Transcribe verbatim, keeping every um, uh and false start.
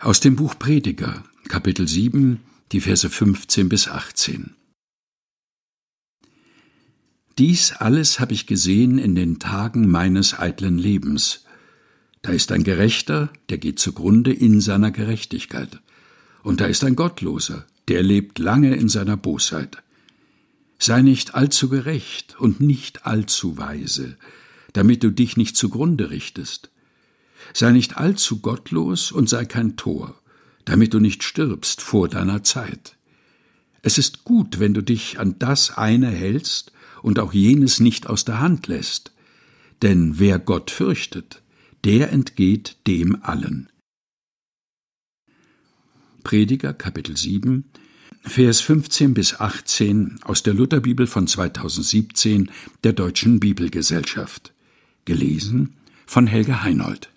Aus dem Buch Prediger, Kapitel sieben, die Verse fünfzehn bis achtzehn. Dies alles habe ich gesehen in den Tagen meines eitlen Lebens. Da ist ein Gerechter, der geht zugrunde in seiner Gerechtigkeit. Und da ist ein Gottloser, der lebt lange in seiner Bosheit. Sei nicht allzu gerecht und nicht allzu weise, damit du dich nicht zugrunde richtest. Sei nicht allzu gottlos und sei kein Tor, damit du nicht stirbst vor deiner Zeit. Es ist gut, wenn du dich an das eine hältst und auch jenes nicht aus der Hand lässt. Denn wer Gott fürchtet, der entgeht dem allen. Prediger, Kapitel sieben, Vers fünfzehn bis achtzehn aus der Lutherbibel von zweitausendsiebzehn der Deutschen Bibelgesellschaft. Gelesen von Helga Heinold.